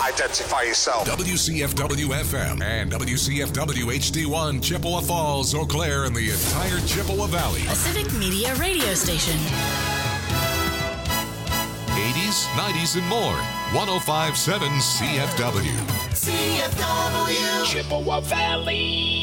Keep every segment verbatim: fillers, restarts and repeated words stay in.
Identify yourself. W C F W F M and W C F W H D one, Chippewa Falls, Eau Claire, and the entire Chippewa Valley. A civic media radio station. eighties, nineties, and more. one oh five point seven C F W. C F W. Chippewa Valley.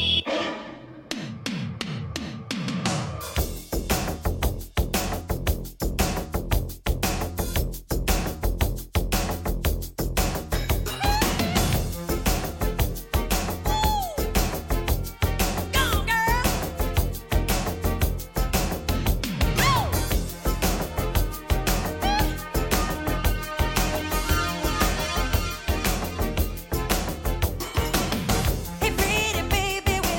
Hey, pretty baby.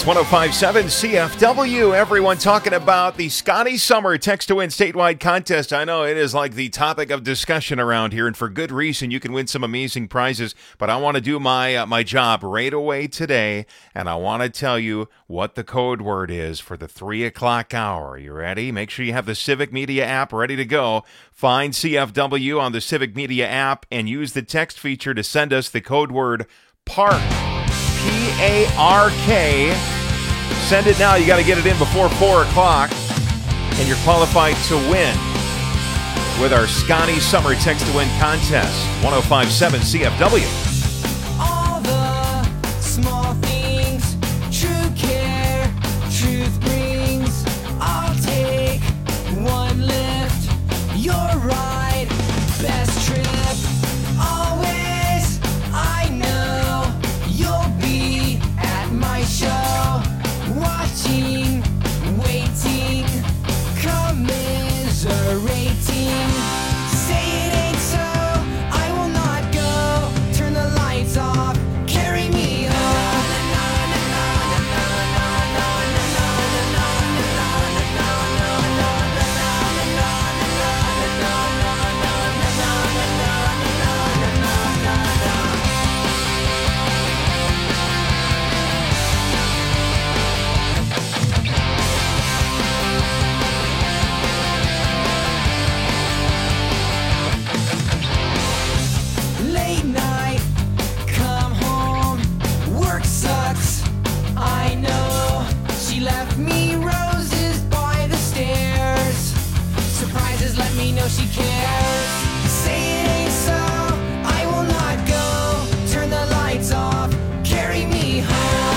one oh five point seven C F W. Everyone talking about the Scotty Summer Text to Win statewide contest. I know it is like the topic of discussion around here, and for good reason. You can win some amazing prizes, but I want to do my uh, my job right away today, and I want to tell you what the code word is for the three o'clock hour. You ready? Make sure you have the Civic Media app ready to go. Find C F W on the Civic Media app and use the text feature to send us the code word PARK. P A R K. Send it now. You got to get it in before four o'clock, and you're qualified to win with our Scotty Summer Text to Win contest. one oh five point seven C F W. All the small things, true care, truth brings. I'll take one lift, your ride, best trip. Always, I know you'll be at my show, watching, waiting, commiserating. Say it ain't so, I will not go. Turn the lights off, carry me home. Late night, come home, work sucks, I know. She left me roses by the stairs. Surprises let me know she cares. Say it ain't so, I will not go. Turn the lights off, carry me home.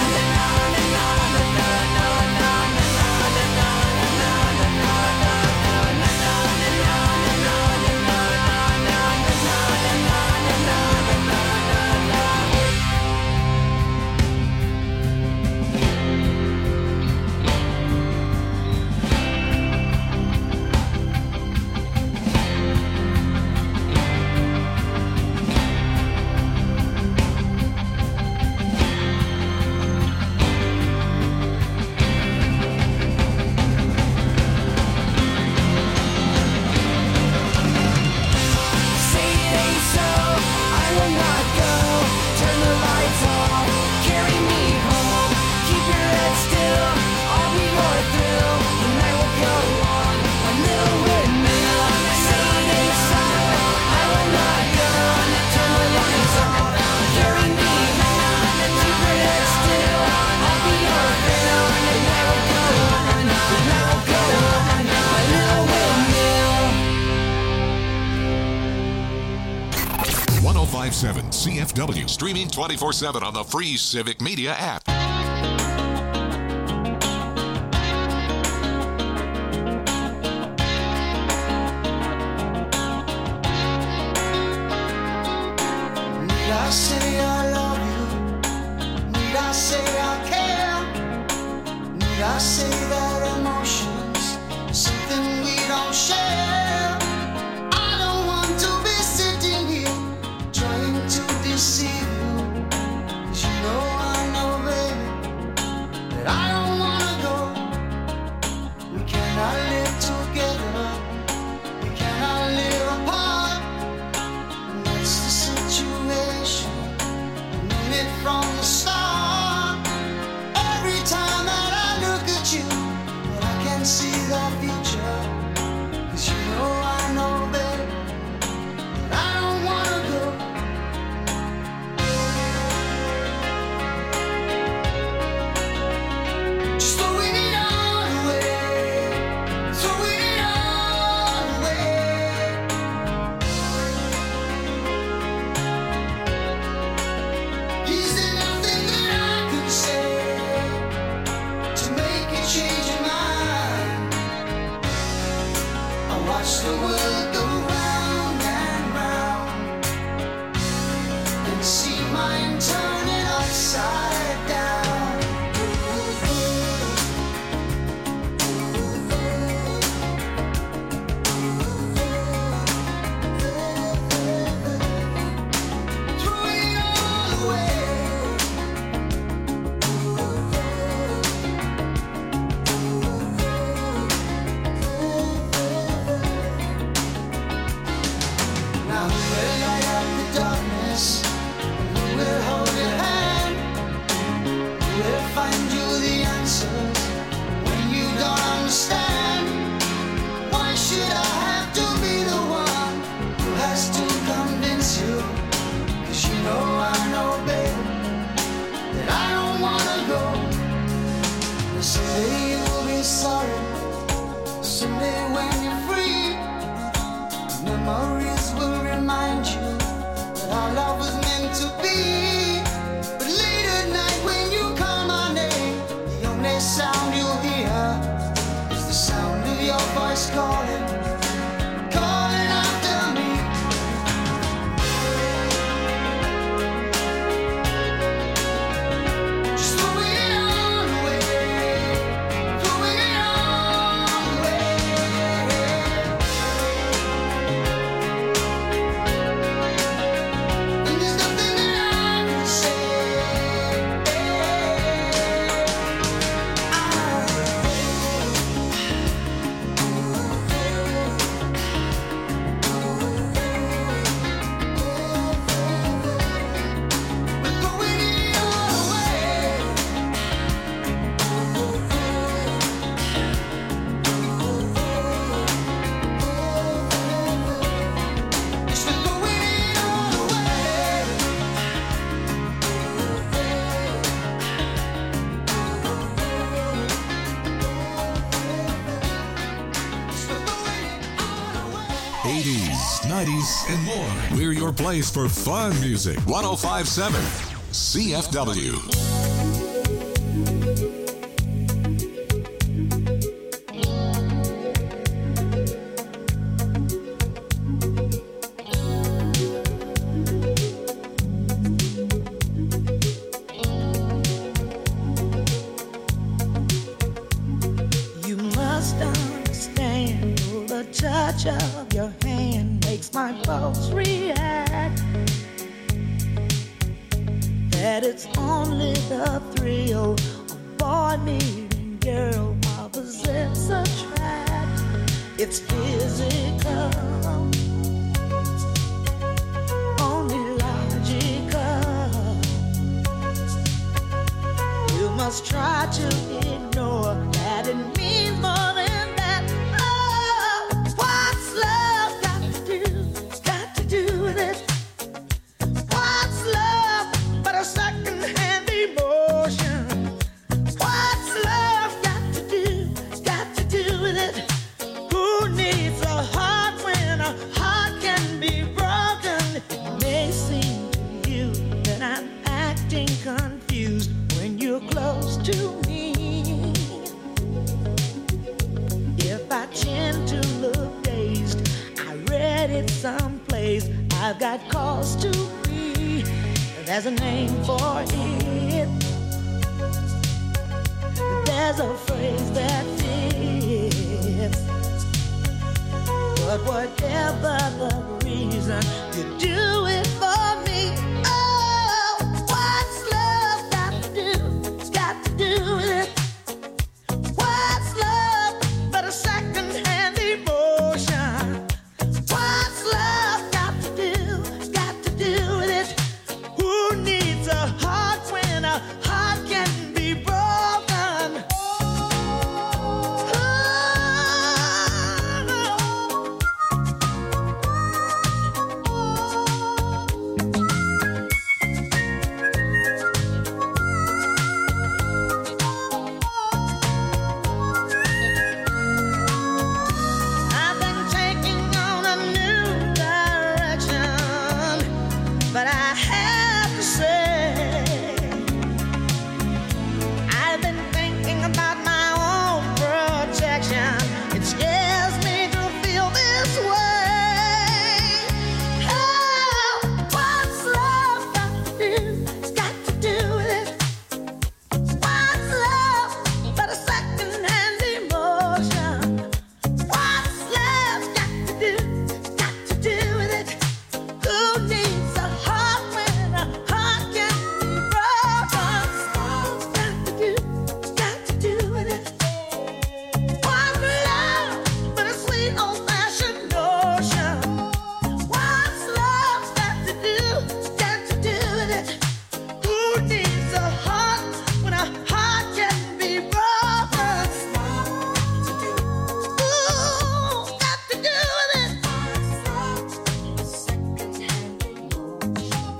Say it ain't so, I will not go. Turn the lights off, carry me home. Keep your head still, I'll be your thrill. The night will go on, a little windmill. Say it ain't so, I will not go. Turn the lights off, carry me home. Keep your head still, I'll be your thrill. The night will go on, the night will go on, a little windmill. one oh five point seven C F W. Streaming twenty-four seven on the free Civic Media app. Need I say I love you? Need I say I care? Need I say that emotions are something we don't share? I don't want to be sitting here trying to deceive you. 'Cause you know I know, baby, that I don't wanna go. We cannot live together. We cannot live apart. And that's the situation. I knew it from the start. Every time that I look at you, well, I can see the future. 'Cause you know I know, baby, that I don't wanna go. Just throw it all away. Throw it all away. Is there nothing that I could say to make you change your mind? I watch the world go round and round and see mine turning upside down. Throw it all away. someday when you're free, memories will remind you that our love was meant to be. But late at night when you call my name, the only sound you'll hear is the sound of your voice calling, calling after me. Just throwing it all away, throwing it all away. And there's nothing that I can say. We're throwing it all away. Yes, we're throwing it all away. Yes, we're throwing it all away. eighties, nineties, and more. We're your place for fun music. one oh five point seven C F W. You must understand, oh, the touch of your hand makes my pulse react. That it's only the thrill of boy meeting girl opposites attract. It's physical, only logical. You must try to ignore that it means more than that. Oh, what's love got to do? Got to do with it. What's love but a second-hand emotion? What's love got to do? Got to do with it. Who needs a heart when a heart can be broken? It may seem to you that I'm acting confused when you're close to me. If I tend to look dazed, I read it someplace. I've got cause to be. There's a name for it. There's a phrase that fits. But whatever the reason, you do it for me. Oh, what's love got to do? It's got to do with it. What's love but a second-hand emotion? What's love got to do? Got to do with it. Who needs a heart when a heart can be broken? Oh,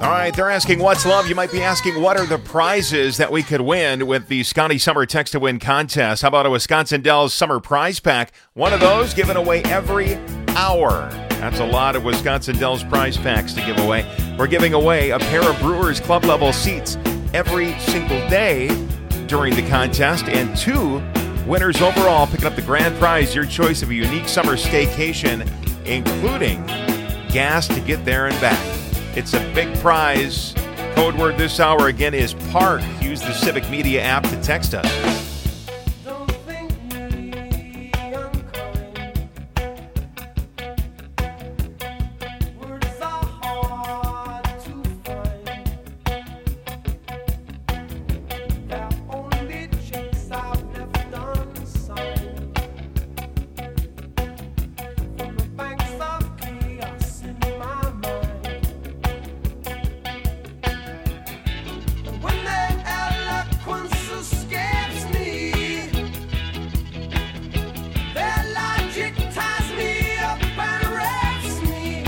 All right, they're asking what's love. You might be asking what are the prizes that we could win with the Scotty Summer Text to Win contest. How about a Wisconsin Dells Summer Prize Pack? One of those given away every hour. That's a lot of Wisconsin Dells prize packs to give away. We're giving away a pair of Brewers Club level seats every single day during the contest, and two winners overall picking up the grand prize, your choice of a unique summer staycation, including gas to get there and back. It's a big prize. Code word this hour again is PARK. Use the Civic Media app to text us. Don't think me unkind. Words are hard to find. They're only checks I've left unsigned. From the banks of chaos in my mind. When their eloquence escapes me, their logic ties me up and wraps me.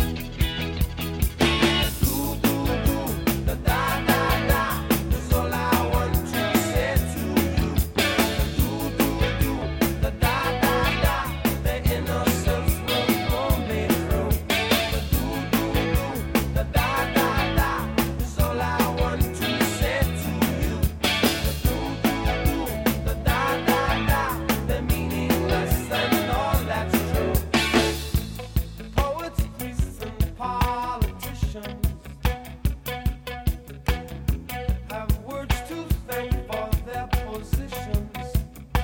Do, do, do, da, da, da, da, is all I want to say to you. Do, do, do, da, da, da, da, the innocence will pull me through. Do, do, do, da, da, da, da, is all I want to say to you. Do, do, do, da, da, da, da, the meaningless and all that's true. Poets, priests, and politicians have words to thank for their positions.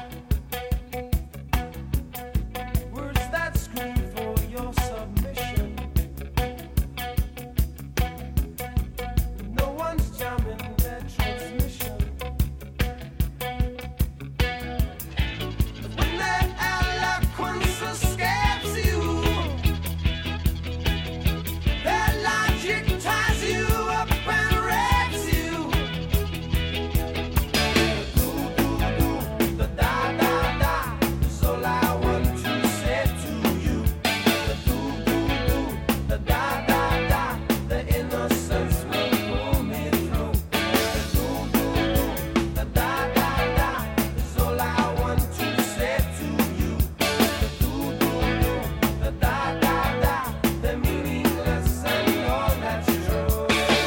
Words that scream for your submission. No one's jamming their transmission. When their eloquence escapes you, their logic ties you up and wraps you. Do, do, do, da, da, da, da, is all I want to say to you. Do, do, do, da, da, da, da, the innocence will pull me through. Do, do, do, da, da, da, da, is all I want to say to you. Do, do, do, da, da, da, da, the meaningless and all that's true.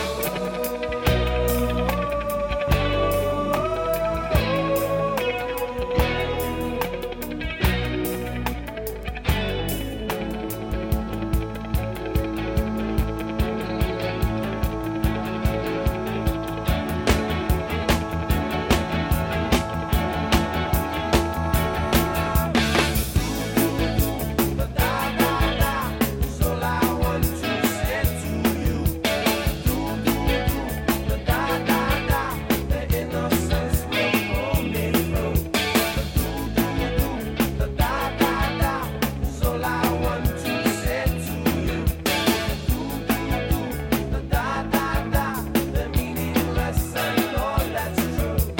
Da, da, da, da, is all I want to say to you. Do, do, do, da, da, da, da, the innocence will pull me through. Do, do, do, da, da, da, da, is all I want to say to you. Do, do, do, da, da, da, da, the meaningless and all that's true.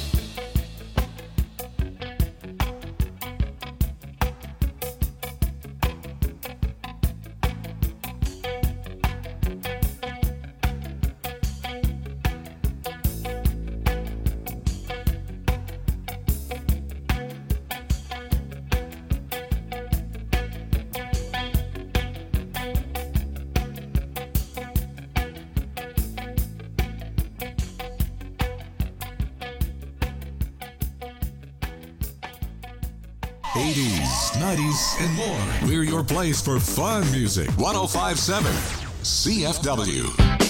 eighties, nineties, and more. We're your place for fun music. one oh five point seven C F W.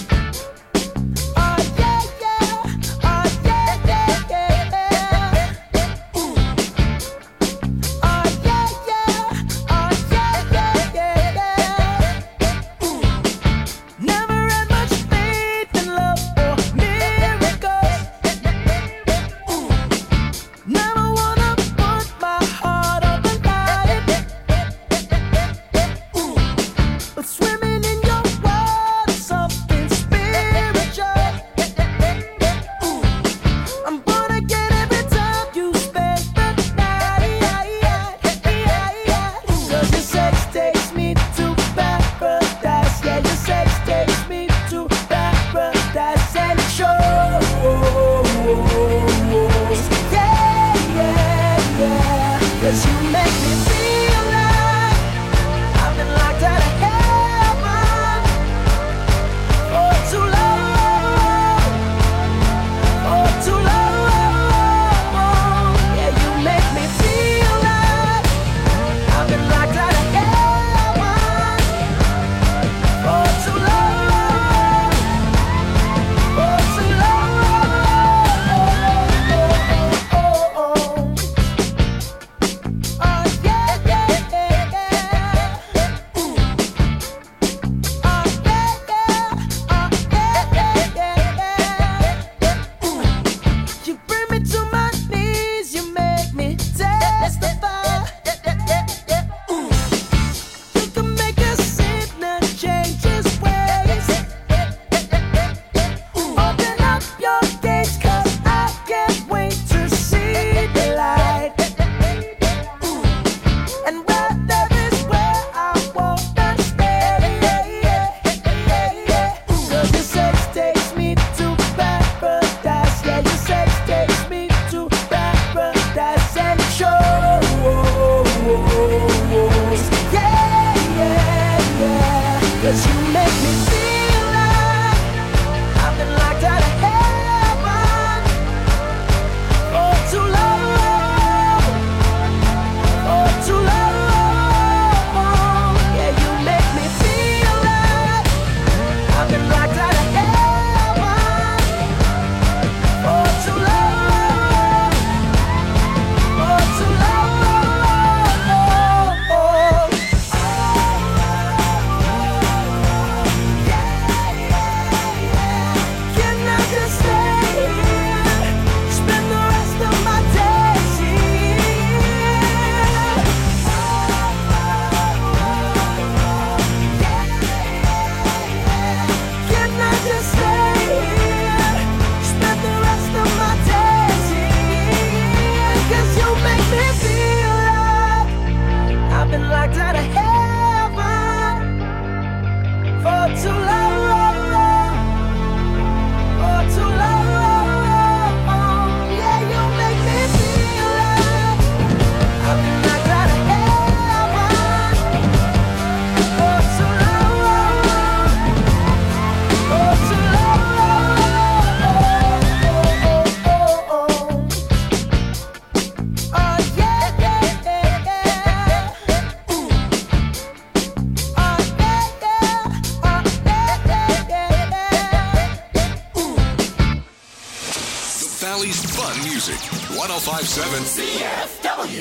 Oh yeah, yeah, oh yeah, yeah, yeah, yeah. Ooh. Oh yeah, yeah, oh yeah, yeah, yeah, yeah. Ooh. Never had much faith in love or miracles. Ooh. Never wanna put my heart up and hide it. Ooh. But swimming in your world, something 'cause you make me feel like I've been locked out of heaven for too long, for too long. Yeah, you make me feel like I've been locked out of heaven for too long, for too long. Can I just stay here, spend the rest of my days here? Can I just stay here, spend the rest of my days here? 'Cause you make me feel like I've been locked out of heaven for too long, for too long. Yeah, you make me feel like I've been locked out of heaven for too long, for too long. Oh yeah, yeah, yeah, yeah. Ooh. Oh yeah, yeah. Oh yeah, yeah, yeah. Ooh. The Valley's fun music. one oh five point seven C F W.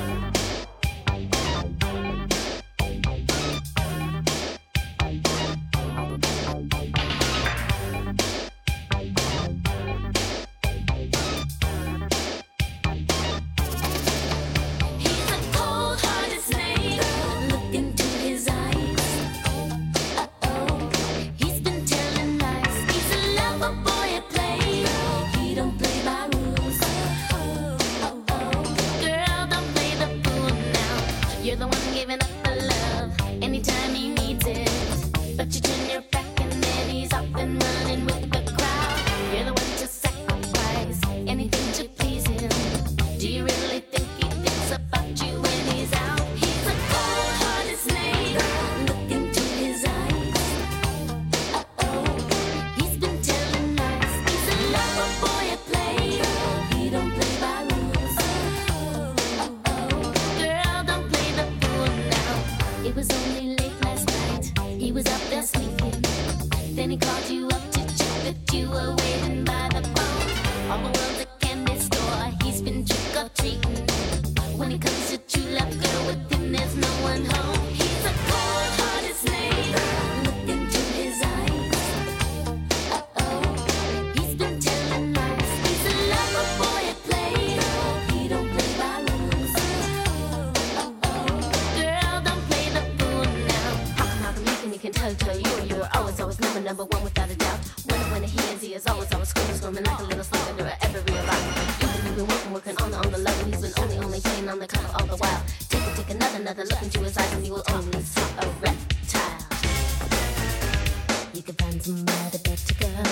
He's a cold-hearted snake. Look into his eyes. Uh-oh, he's been telling lies. He's a lover boy at play. He don't play by rules. Oh-oh, girl, don't play the fool now. You're the one giving up the love anytime he needs it. But you turn your back and then he's off and running with the crowd. You're the one to sacrifice anything to please him. Do you really think he thinks about you when he's out? He's a cold-hearted snake. Look into his eyes. Uh-oh, he's been telling lies. He's a lover boy at play. He don't play by rules. Uh-oh, girl, don't play the fool now. It was only late last night. He was up there sleeping. Then he called you up to check that you were waiting by the phone. All the world's a candy store. He's been trick or treating. When it comes to true love, girl, with him there's no one home. He's a cold-hearted snake. Look into his eyes. Uh-oh, he's been telling lies. He's a lover boy at play. He don't play by rules. Uh-oh, girl, don't play the fool now. How come, how come you can, you can tell, tell you, you were always, always number, number one without a doubt. When, when he is, he is always, always screaming, screaming like a little slug under every revival. You've been, you've been working, working on the, on the level. He's been only, only playing on the cover all the while. Take it, take another, another look into his eyes and you will only see a reptile. You could find somebody better, girl.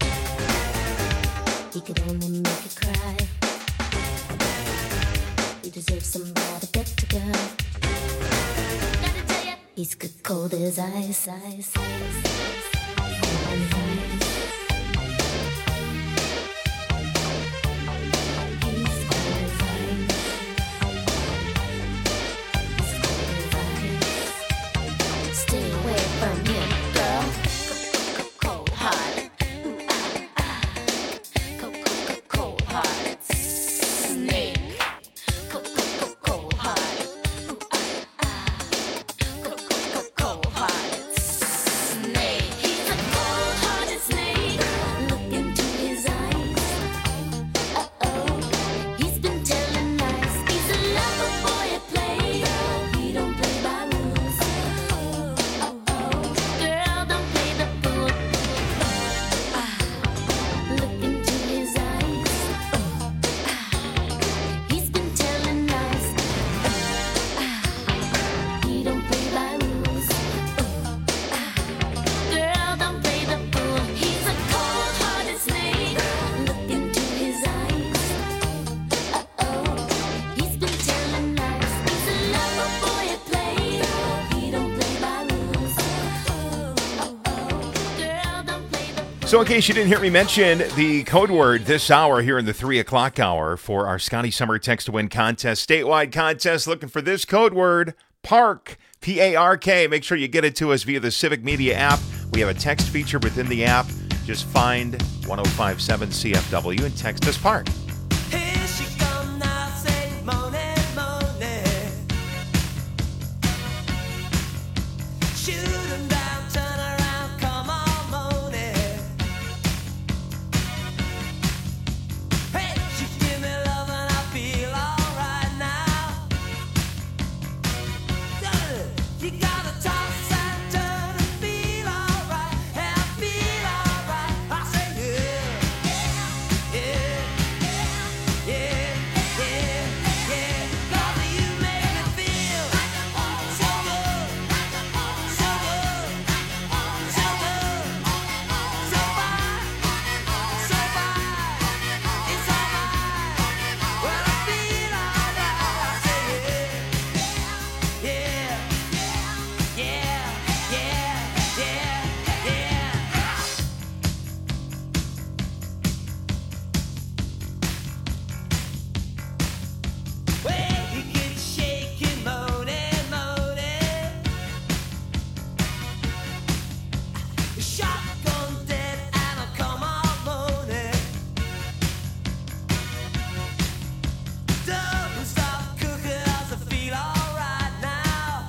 He could only make you cry. You deserve somebody better, girl. Gotta tell ya, he's good cold as ice, ice, ice, ice. He's cold as ice. He's cold as ice. Stay away from him, girl. Cold-hearted. Ooh, ah, ah. Cold, cold, cold, cold-hearted snake. Cold, cold, cold, cold-hearted. Ooh, ah, ah. Cold, cold, cold, cold-hearted snake. He's a cold-hearted So in case you didn't hear me mention the code word this hour here in the three o'clock hour for our Scotty Summer Text to Win contest, statewide contest, looking for this code word, PARK, P A R K. Make sure you get it to us via the Civic Media app. We have a text feature within the app. Just find one oh five seven C F W and text us PARK. Here she come now, say moaning, moaning. Shoot 'em down, turn around, come on, moaning. Hey, she give me love and I feel alright now. You gotta toss and turn and feel alright, and I feel alright. I say yeah, yeah, yeah, yeah, yeah. 'Cause you make me feel so good, so good, so good, so fine, so fine. It's alright when I feel alright. I say yeah, yeah, yeah, yeah, yeah, yeah. Well, you get shaking, moaning, moaning. Shotgun dead and I come on moaning. Don't stop cooking as I feel alright now.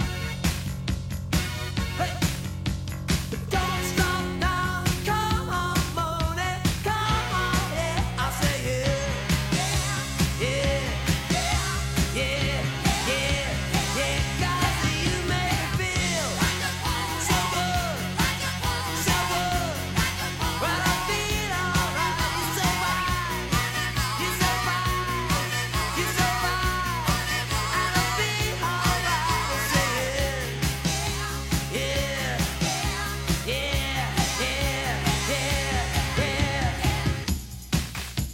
Hey, don't stop now, come on moaning, come on, yeah. I say yeah, yeah, yeah, yeah, yeah. 'Cause you make me feel so good, so good. When I feel alright, you're so fine, you're so fine, you're so fine. And I feel alright. I say yeah, yeah, yeah, yeah, yeah, yeah.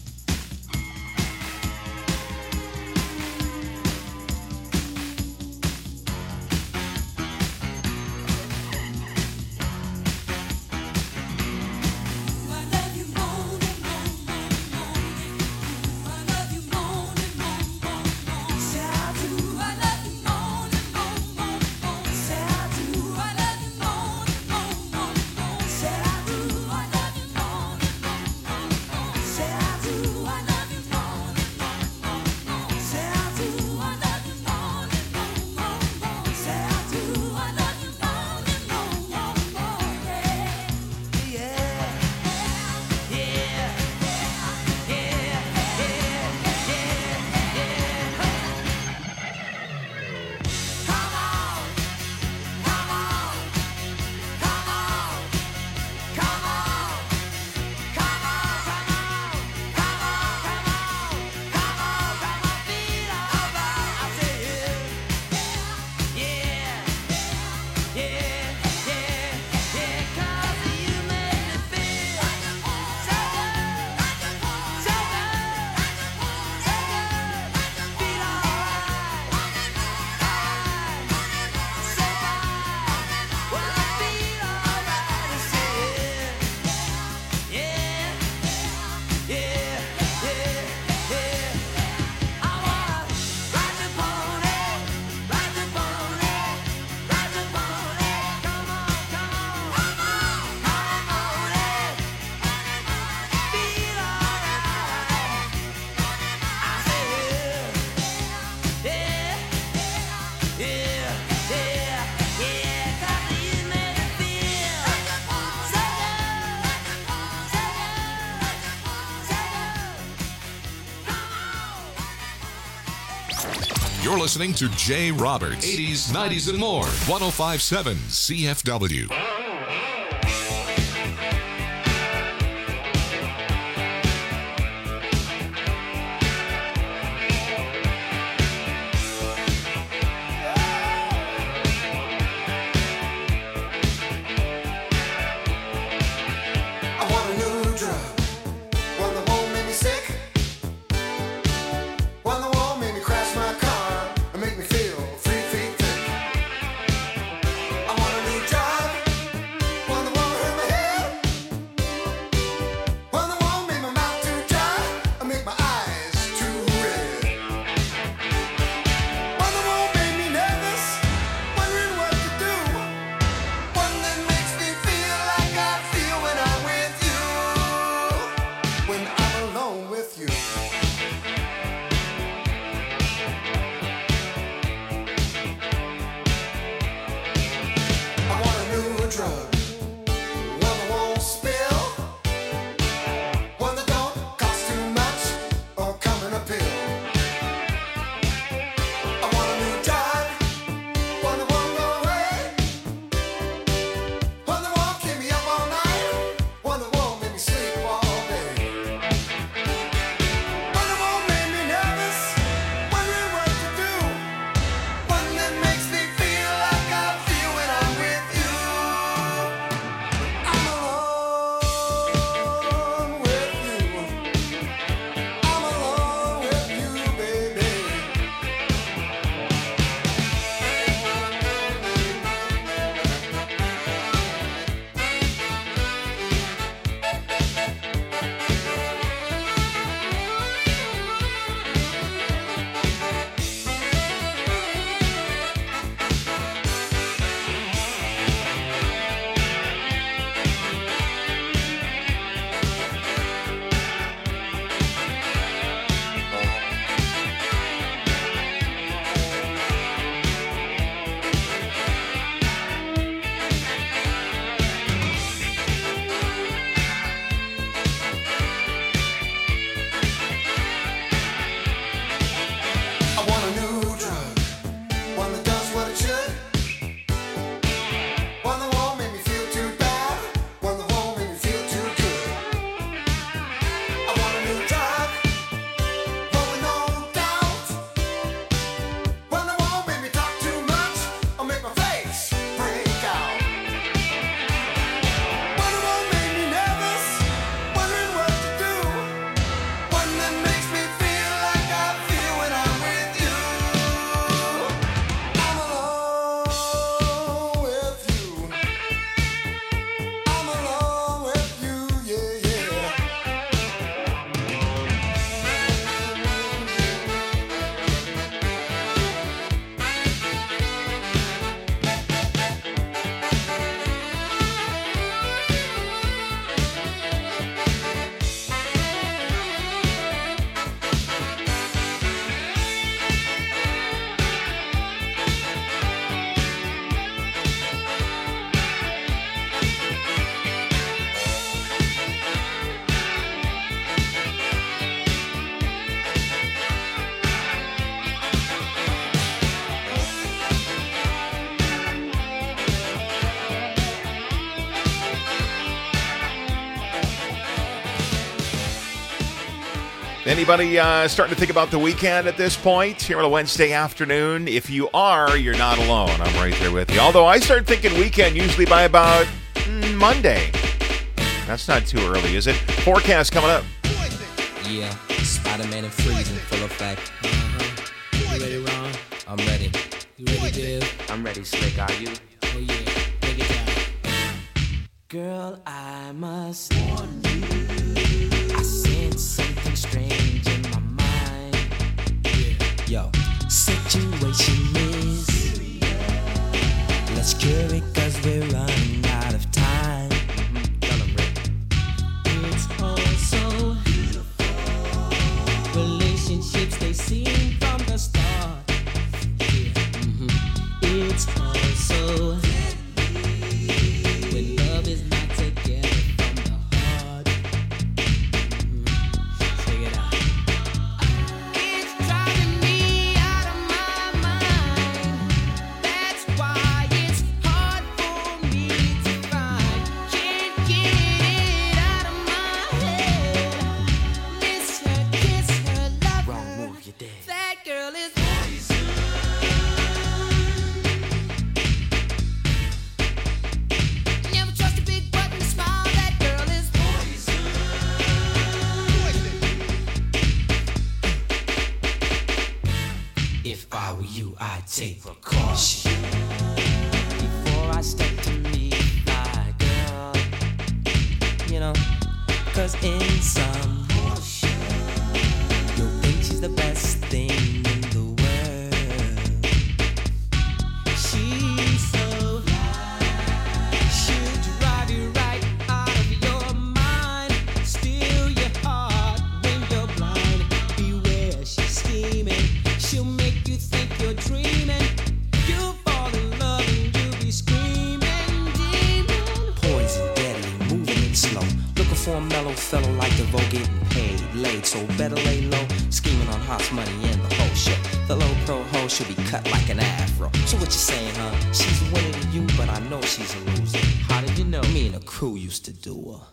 I love you moaning, moan, moan, moaning. I love you moaning, moan, moan, moan. Say I do. I love you moaning, moan, moan, moan. Say I do. I love you moaning, moan, moan, moan. Say I do. I love you moaning, moan, moan, moan. Say I do. I love you moaning, moan, moan, moan. Say I do. I love you moaning, moan, moan, moan. Say I do. I love you moaning, moan, moan, moan. Yeah. Yeah. Yeah. Yeah. Yeah. Yeah. Come on. Come on. Come on. Come on. Come on. Come on. Come on. Come on. Come on. Come on. Feel alright. I say yeah. Yeah. Yeah. Yeah. Yeah. 'Cause you make me feel so good, so good, so good. Feel alright, alright, so fine. When I feel alright, I say yeah, yeah, yeah, yeah, yeah. I wanna ride the pony, ride the pony, ride the pony. Come on, come on, come on, come on, pony. Feel alright. I say yeah, yeah, yeah, yeah, yeah. 'Cause you make me feel so good, so good, so good. Come on. You're listening to Jay Roberts, eighties, nineties, and more. one oh five point seven C F W. I want a new drug, one that won't make me sick, one that won't make me crash my car and make me feel three feet thick. I want a new drug, Anybody uh, starting to think about the weekend at this point? Here on a Wednesday afternoon? If you are, you're not alone. I'm right there with you. Although I start thinking weekend usually by about mm, Monday. That's not too early, is it? Forecast coming up. Yeah, Spider-Man and freezing full effect. Uh-huh. You ready, Ron? I'm ready. You ready, Div? I'm ready, Slick. Are you? Oh, yeah. Break it down. Girl, I must warn you. I sense something strange in my mind. Yeah. Yo, situation is. Let's cure it, cause we're running out of time. Mm-hmm. Tell 'em, Rick. It's all so beautiful. Relationships, they seem from the start. Yeah. Mm-hmm. It's all so when love is not together from the heart. Mm-hmm. Check it out. It's driving me out of my mind. That's why it's hard for me to find. Can't get it out of my head. Miss her, kiss her, love Wrong her. move, you're dead. That girl is never trust a big button smile. That girl is If I were you, I'd take precaution before I step to meet my girl. You know, cause in some you'll think she's the best thing in the world. she's so she'll drive you right out of your mind. Steal your heart when you're blind. Beware, she's scheming. She'll make you think you're dreaming. You'll fall in love and you'll be screaming, demon. Poison, deadly, moving it slow. Looking for a mellow fellow like DeVoe getting paid, laid, so better lay low. Scheming on hot money and the whole show. The low pro hoe should be cut like an afro. So what you saying, huh? She's a winner to you, but I know she's a loser. How did you know? Me and the crew used to do her.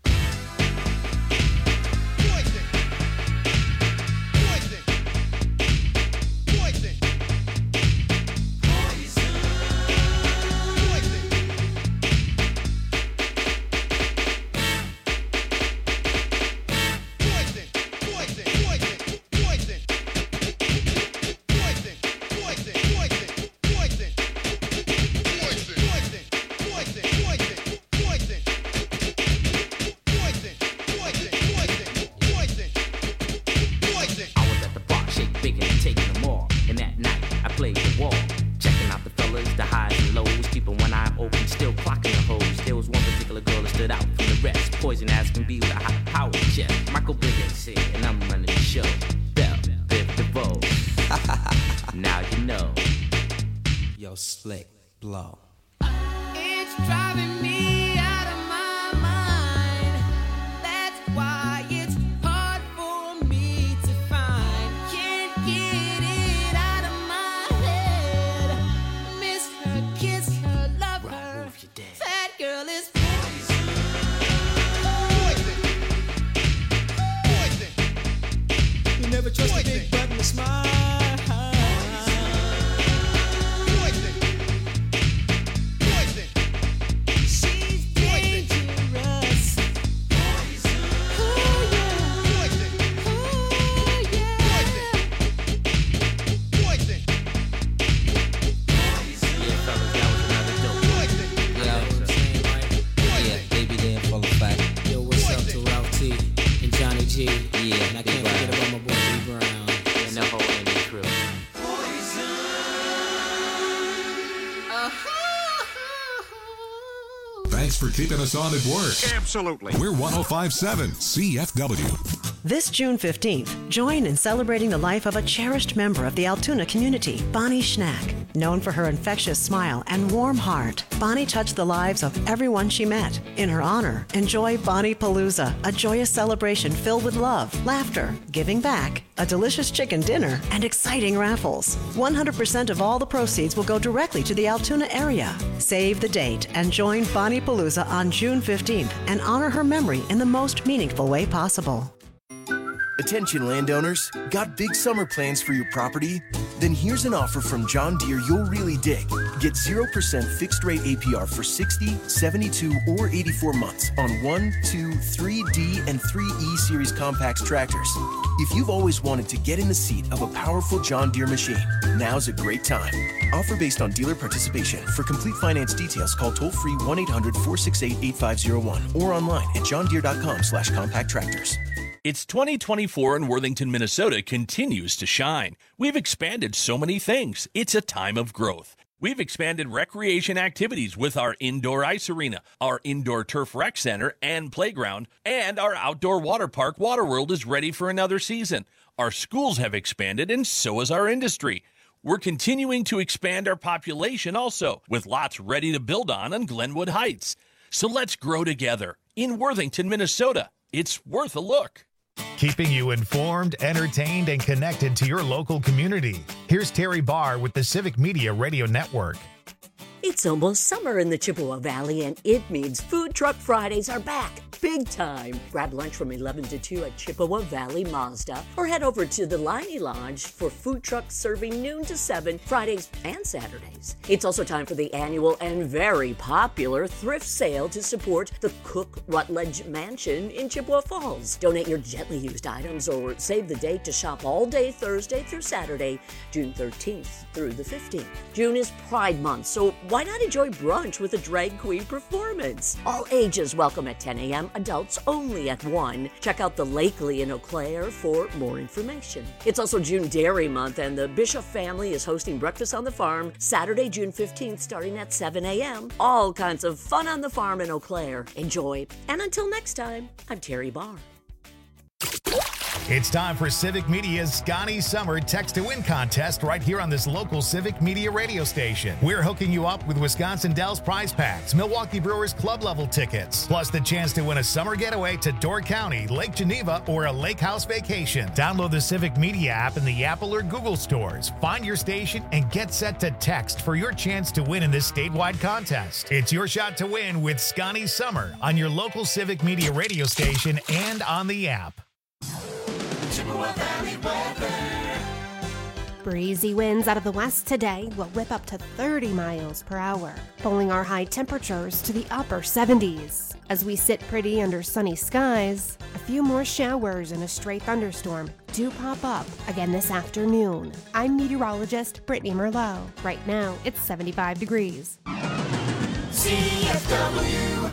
I was at the bar, shake bigger and taking them all. And that night, I played the wall. Checking out the fellas, the highs and lows. Keeping one eye open, still clocking the hoes. There was one particular girl that stood out from the rest. Poison as can be with a high power chest. Michael Biggins here, and I'm running the show. Bell, Biff DeVoe. Now you know. Yo, Slick, blow. It's driving me out of my mind. That's why it's hard for me to find. Can't get it out of my head. Miss her, kiss her, love her. move, you're dead. That girl is you never trust a big button to smile. She's dangerous. Oh, yeah. Oh, Yeah, fellas, that was another dope. yeah. Yeah, baby, they in full effect. Yo, what's up to Ralph T and Johnny G? Yeah, And I can't big forget vibe. about my boy B Brown. And the whole Andy crew. Thanks for keeping us on at work. Absolutely. We're one oh five point seven C F W. This June fifteenth, join in celebrating the life of a cherished member of the Altoona community, Bonnie Schnack. Known for her infectious smile and warm heart, Bonnie touched the lives of everyone she met. In her honor, enjoy Bonnie Palooza, a joyous celebration filled with love, laughter, giving back, a delicious chicken dinner, and exciting raffles. one hundred percent of all the proceeds will go directly to the Altoona area. Save the date and join Bonnie Palooza on June fifteenth and honor her memory in the most meaningful way possible. Attention landowners, got big summer plans for your property? Then here's an offer from John Deere you'll really dig. Get zero percent fixed rate A P R for sixty, seventy-two, or eighty-four months on one, two, three D, and three E Series Compacts tractors. If you've always wanted to get in the seat of a powerful John Deere machine, now's a great time. Offer based on dealer participation. For complete finance details, call toll-free one eight hundred, four six eight, eight five zero one or online at johndeere.com slash compact tractors. It's twenty twenty-four and Worthington, Minnesota continues to shine. We've expanded so many things. It's a time of growth. We've expanded recreation activities with our indoor ice arena, our indoor turf rec center and playground, and our outdoor water park Waterworld is ready for another season. Our schools have expanded and so has our industry. We're continuing to expand our population also, with lots ready to build on on Glenwood Heights. So let's grow together. In Worthington, Minnesota, it's worth a look. Keeping you informed, entertained, and connected to your local community. Here's Terry Barr with the Civic Media Radio Network. It's almost summer in the Chippewa Valley, and it means Food Truck Fridays are back. Big time. Grab lunch from eleven to two at Chippewa Valley Mazda, or head over to the Liney Lodge for food trucks serving noon to seven Fridays and Saturdays. It's also time for the annual and very popular thrift sale to support the Cook Rutledge Mansion in Chippewa Falls. Donate your gently used items or save the date to shop all day Thursday through Saturday, June thirteenth through the fifteenth. June is Pride Month, so why not enjoy brunch with a drag queen performance? All ages welcome at ten a.m., adults only at one. Check out the Lakely in Eau Claire for more information. It's also June Dairy Month, and the Bishop family is hosting Breakfast on the Farm Saturday, June fifteenth, starting at seven a.m. All kinds of fun on the farm in Eau Claire. Enjoy. And until next time, I'm Terry Barr. It's time for Civic Media's Scotty Summer Text to Win contest right here on this local Civic Media radio station. We're hooking you up with Wisconsin Dells prize packs, Milwaukee Brewers club level tickets, plus the chance to win a summer getaway to Door County, Lake Geneva, or a lake house vacation. Download the Civic Media app in the Apple or Google stores. Find your station and get set to text for your chance to win in this statewide contest. It's your shot to win with Scotty Summer on your local Civic Media radio station and on the app. Chippewa Valley weather. Breezy winds out of the west today will whip up to thirty miles per hour, pulling our high temperatures to the upper seventies. As we sit pretty under sunny skies, a few more showers and a stray thunderstorm do pop up again this afternoon. I'm meteorologist Brittany Merlot. Right now, it's seventy-five degrees. C F W.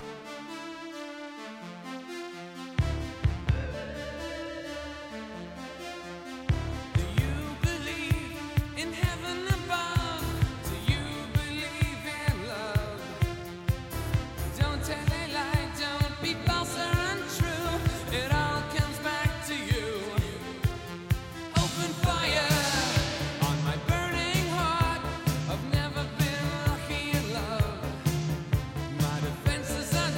Defenses are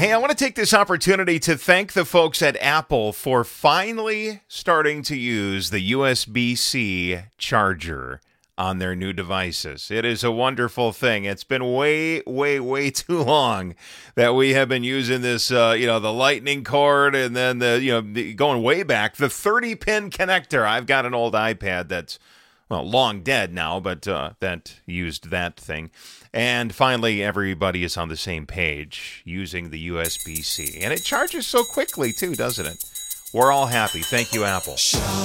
Hey, I want to take this opportunity to thank the folks at Apple for finally starting to use the U S B C charger on their new devices. It is a wonderful thing. It's been way, way, way too long that we have been using this, uh, you know, the lightning cord and then the, you know, the, going way back, the thirty pin connector. I've got an old iPad that's, well, long dead now, but uh, that used that thing. And finally, everybody is on the same page using the U S B C. And it charges so quickly, too, doesn't it? We're all happy. Thank you, Apple.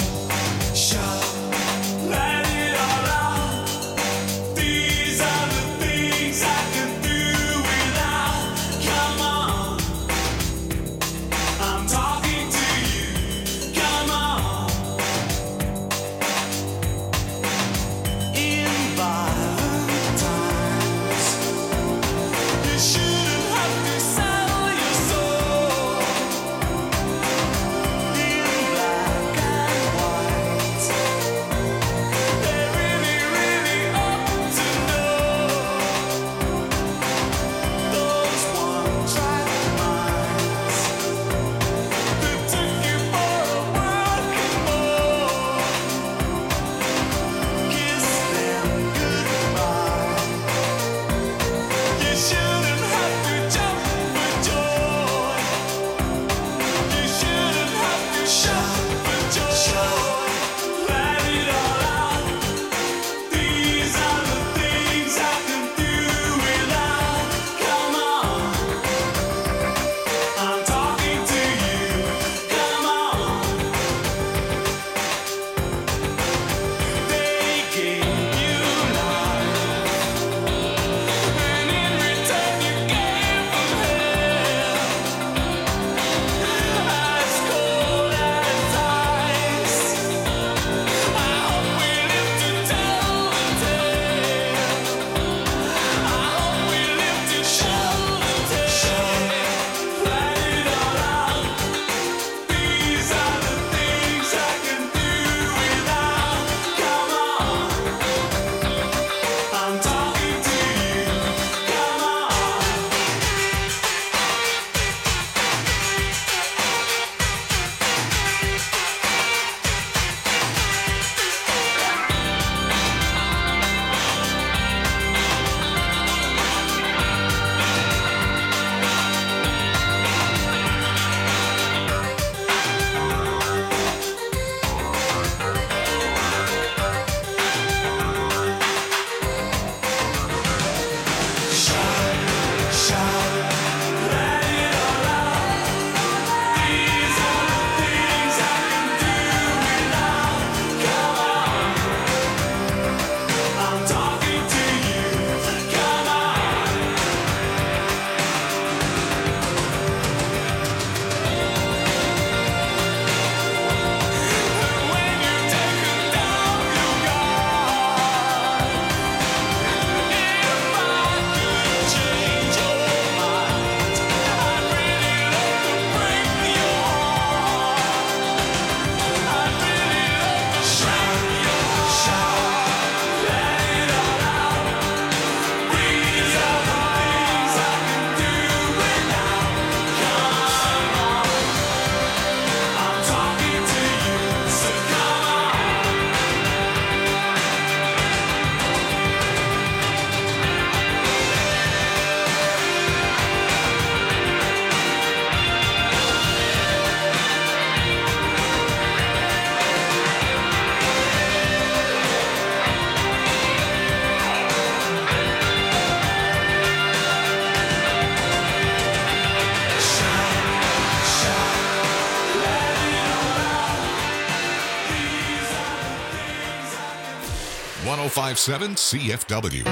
one oh five point seven C F W.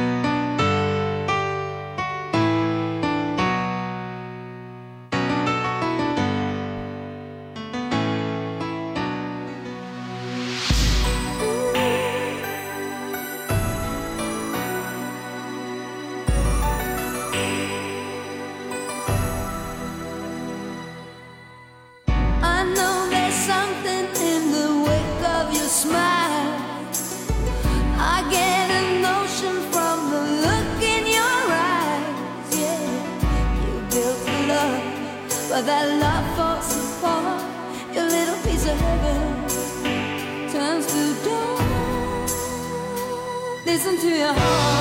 I know there's something in the wake of your smile. I get a notion from Listen to your heart.